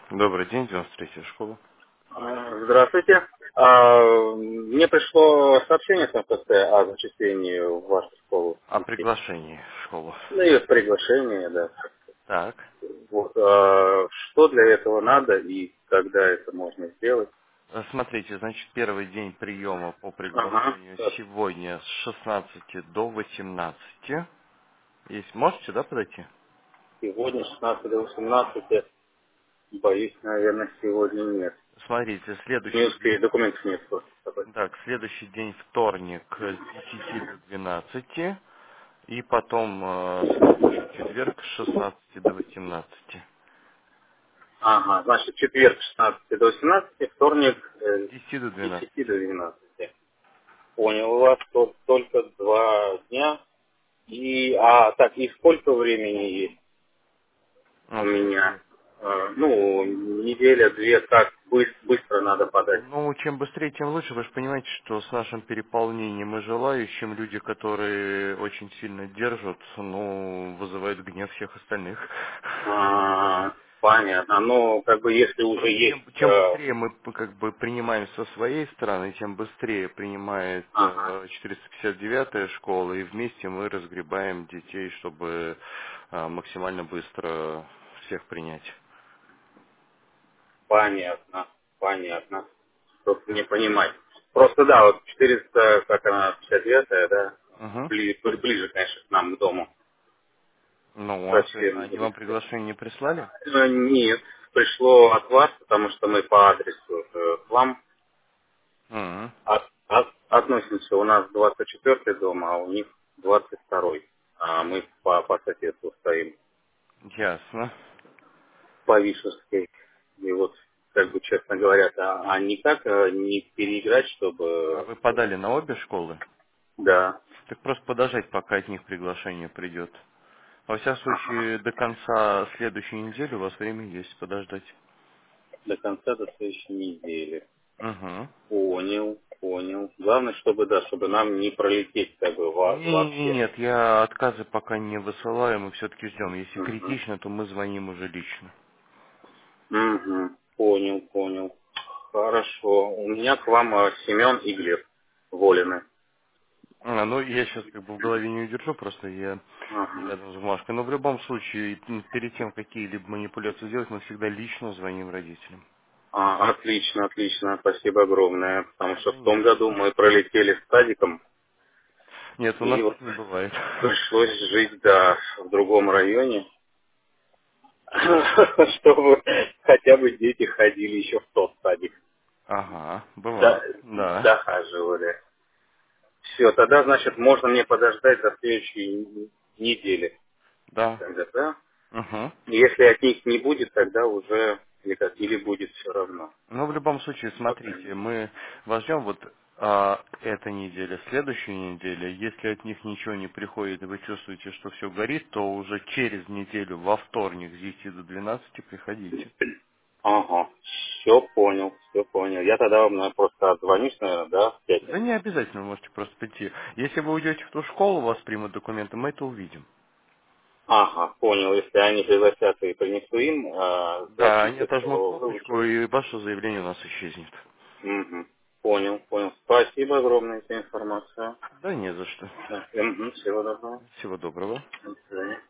Добрый день, 93-я школа. Здравствуйте. Мне пришло сообщение с МФЦ о зачислении в вашу школу О детей. приглашении в школу. Ну и приглашение, да. Так. Вот, что для этого надо и когда это можно сделать? Смотрите, значит, первый день приема по Ага. приглашению Так, сегодня с 16 до 18. Есть, можете, да, подойти? сегодня 16 до 18. Боюсь, наверное, сегодня нет. Смотрите, Не следующий успею, день, документов нет просто с собой. так, следующий день вторник с 10 до 12. И потом следующий четверг с 16 до 18. Ага, значит, четверг 16 до 18, вторник С 10 до с 10 12. до 12. Понял, у вас тут только 2 дня. И сколько времени есть у меня? Смотрите. Ну, неделя-две, как быстро надо подать. Ну, чем быстрее, тем лучше. Вы же понимаете, что с нашим переполнением и желающим люди, которые очень сильно держат, ну, вызывают гнев всех остальных. Понятно. Но как бы если уже Просто есть... чем быстрее мы как бы принимаем со своей стороны, тем быстрее принимает Ага, 459-я школа, и вместе мы разгребаем детей, чтобы максимально быстро всех принять. понятно, понятно. Чтобы не понимать. Просто да, вот 400, как она, 59-я, да, Угу. ближе, конечно, к нам, к дому. Ну, Совсем они вам близко. приглашение не прислали? Нет, пришло от вас, потому что мы по адресу к вам Угу. относимся. У нас 24-й дом, а у них 22-й. А мы по соседству стоим Ясно. по Вишерской. И вот, как бы, честно говоря, никак не переиграть, А чтобы... вы подали на обе школы? Да. Так просто подождать, пока от них приглашение придет. Во всяком Ага. случае, до конца следующей недели у вас время есть подождать. До конца до следующей недели. Угу. Понял, понял. Главное, чтобы, да, чтобы нам не пролететь, как бы, вообще. Нет, я отказы пока не высылаю, мы все-таки ждем. Если Мгм. критично, то мы звоним уже лично. Мгм. Понял, понял. Хорошо. У меня к вам Семен и Глеб Волины. Ну, я сейчас как бы в голове не удержу, просто я не Ага. рядом с бумажкой. Но в любом случае, перед тем, какие-либо манипуляции делать, мы всегда лично звоним родителям. Отлично, отлично. Спасибо огромное. Потому что Да в не том за году что. мы пролетели с садиком, Нет, у нас и вот так не бывает. пришлось жить, да, в другом районе, чтобы хотя бы дети ходили еще в тот садик. Ага, Да, бывало, да. дохаживали. Все, тогда, значит, можно мне подождать до следующей недели. Да. Тогда, да? Угу. Если от них не будет, тогда уже или будет все равно. Ну, в любом случае, Пока смотрите, нет. мы вас ждем вот эта неделя, следующая неделя. Если от них ничего не приходит, и вы чувствуете, что все горит, то уже через неделю, во вторник, с 10 до 12 приходите. Ага, все понял, все понял. Я тогда вам просто отзвонюсь, наверное, да, в Да пятницу. не обязательно, вы можете просто прийти. Если вы уйдете в ту школу, вас примут документы, мы это увидим. Ага, понял. Если они пригласят и принесу им Да, они записок, отожмут то вы кнопочку, уже... и ваше заявление у нас исчезнет. Мгм. Понял, понял. Спасибо огромное за информацию. Да не за что. Да. Всего доброго. Всего доброго. До свидания.